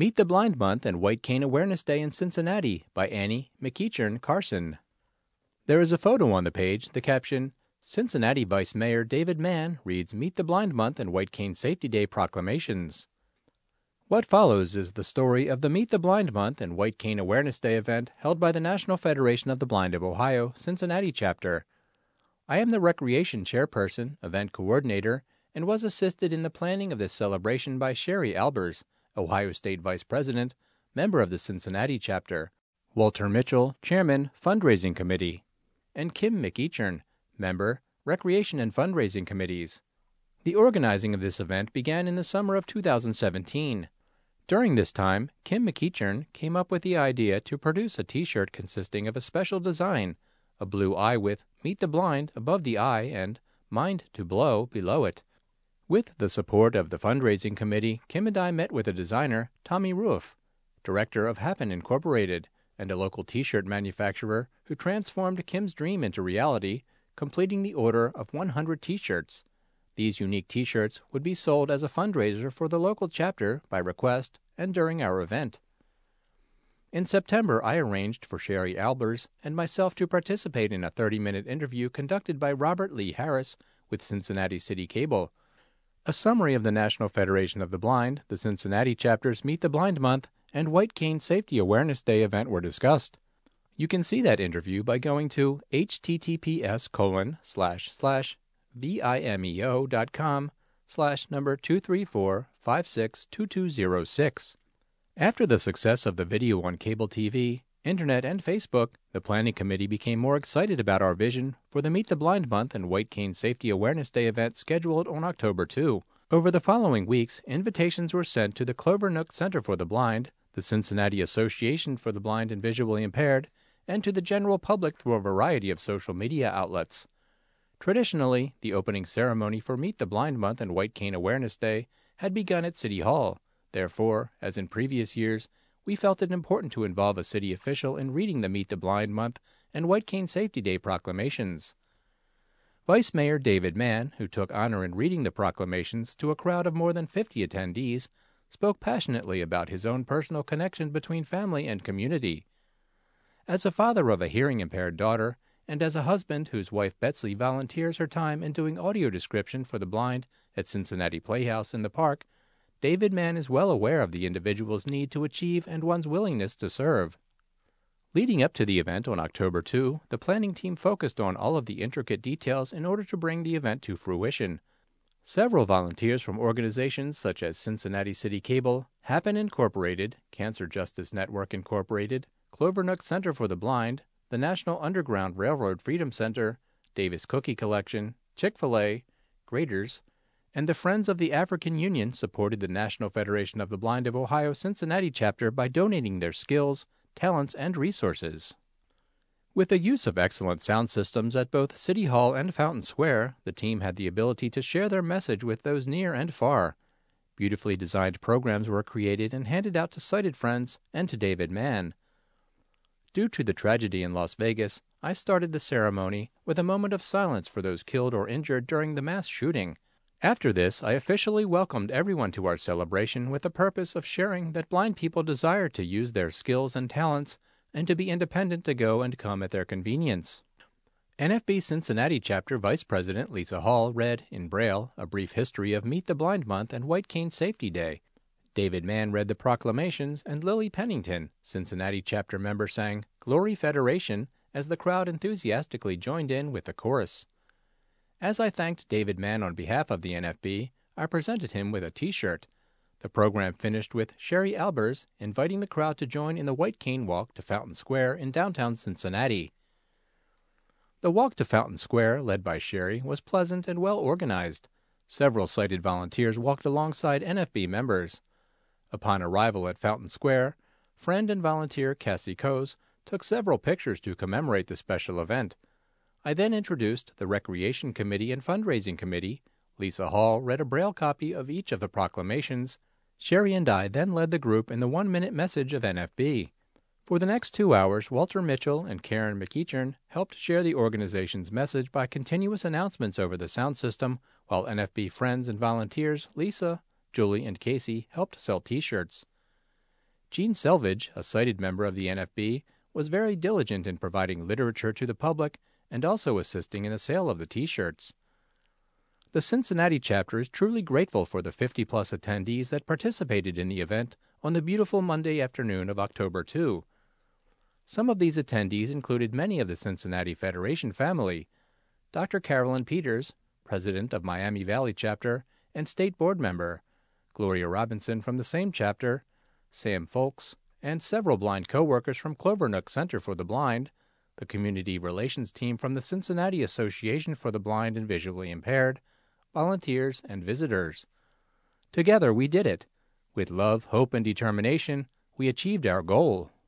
Meet the Blind Month and White Cane Awareness Day in Cincinnati by Annie McEachern Carson. There is a photo on the page. The caption, Cincinnati Vice Mayor David Mann reads Meet the Blind Month and White Cane Safety Day proclamations. What follows is the story of the Meet the Blind Month and White Cane Awareness Day event held by the National Federation of the Blind of Ohio, Cincinnati chapter. I am the Recreation Chairperson, Event Coordinator, and was assisted in the planning of this celebration by Sherry Albers, Ohio State Vice President, member of the Cincinnati chapter, Walter Mitchell, Chairman, Fundraising Committee, and Kim McEachern, member, Recreation and Fundraising Committees. The organizing of this event began in the summer of 2017. During this time, Kim McEachern came up with the idea to produce a T-shirt consisting of a special design, a blue eye with Meet the Blind above the eye and Mind to Blow below it. With the support of the fundraising committee, Kim and I met with a designer, Tommy Roof, director of Happen Incorporated, and a local T-shirt manufacturer who transformed Kim's dream into reality, completing the order of 100 T-shirts. These unique T-shirts would be sold as a fundraiser for the local chapter by request and during our event. In September, I arranged for Sherry Albers and myself to participate in a 30-minute interview conducted by Robert Lee Harris with Cincinnati City Cable. A summary of the National Federation of the Blind, the Cincinnati chapter's Meet the Blind Month, and White Cane Safety Awareness Day event were discussed. You can see that interview by going to https://vimeo.com/number 234562206. After the success of the video on cable TV, internet, and Facebook, the planning committee became more excited about our vision for the Meet the Blind Month and White Cane Safety Awareness Day event scheduled on October 2. Over the following weeks, invitations were sent to the Clover Nook Center for the Blind, the Cincinnati Association for the Blind and Visually Impaired, and to the general public through a variety of social media outlets. Traditionally, the opening ceremony for Meet the Blind Month and White Cane Awareness Day had begun at City Hall. Therefore, as in previous years, we felt it important to involve a city official in reading the Meet the Blind Month and White Cane Safety Day proclamations. Vice Mayor David Mann, who took honor in reading the proclamations to a crowd of more than 50 attendees, spoke passionately about his own personal connection between family and community. As a father of a hearing-impaired daughter, and as a husband whose wife Betsy volunteers her time in doing audio description for the blind at Cincinnati Playhouse in the Park, David Mann is well aware of the individual's need to achieve and one's willingness to serve. Leading up to the event on October 2, the planning team focused on all of the intricate details in order to bring the event to fruition. Several volunteers from organizations such as Cincinnati City Cable, Happen Incorporated, Cancer Justice Network Incorporated, Clover Nook Center for the Blind, the National Underground Railroad Freedom Center, Davis Cookie Collection, Chick-fil-A, Graders, and the Friends of the African Union supported the National Federation of the Blind of Ohio Cincinnati chapter by donating their skills, talents, and resources. With the use of excellent sound systems at both City Hall and Fountain Square, the team had the ability to share their message with those near and far. Beautifully designed programs were created and handed out to sighted friends and to David Mann. Due to the tragedy in Las Vegas, I started the ceremony with a moment of silence for those killed or injured during the mass shooting. After this, I officially welcomed everyone to our celebration with the purpose of sharing that blind people desire to use their skills and talents and to be independent to go and come at their convenience. NFB Cincinnati Chapter Vice President Lisa Hall read, in Braille, a brief history of Meet the Blind Month and White Cane Safety Day. David Mann read the proclamations, and Lily Pennington, Cincinnati Chapter member, sang Glory Federation as the crowd enthusiastically joined in with the chorus. As I thanked David Mann on behalf of the NFB, I presented him with a T-shirt. The program finished with Sherry Albers inviting the crowd to join in the White Cane Walk to Fountain Square in downtown Cincinnati. The walk to Fountain Square, led by Sherry, was pleasant and well organized. Several sighted volunteers walked alongside NFB members. Upon arrival at Fountain Square, friend and volunteer Cassie Coase took several pictures to commemorate the special event. I then introduced the Recreation Committee and Fundraising Committee. Lisa Hall read a Braille copy of each of the proclamations. Sherry and I then led the group in the 1-minute message of NFB. For the next 2 hours, Walter Mitchell and Karen McEachern helped share the organization's message by continuous announcements over the sound system, while NFB friends and volunteers Lisa, Julie, and Casey helped sell T-shirts. Gene Selvage, a sighted member of the NFB, was very diligent in providing literature to the public and also assisting in the sale of the T-shirts. The Cincinnati chapter is truly grateful for the 50-plus attendees that participated in the event on the beautiful Monday afternoon of October 2. Some of these attendees included many of the Cincinnati Federation family, Dr. Carolyn Peters, president of Miami Valley chapter and state board member, Gloria Robinson from the same chapter, Sam Folks, and several blind co-workers from Clovernook Center for the Blind, the community relations team from the Cincinnati Association for the Blind and Visually Impaired, volunteers, and visitors. Together we did it. With love, hope, and determination, we achieved our goal.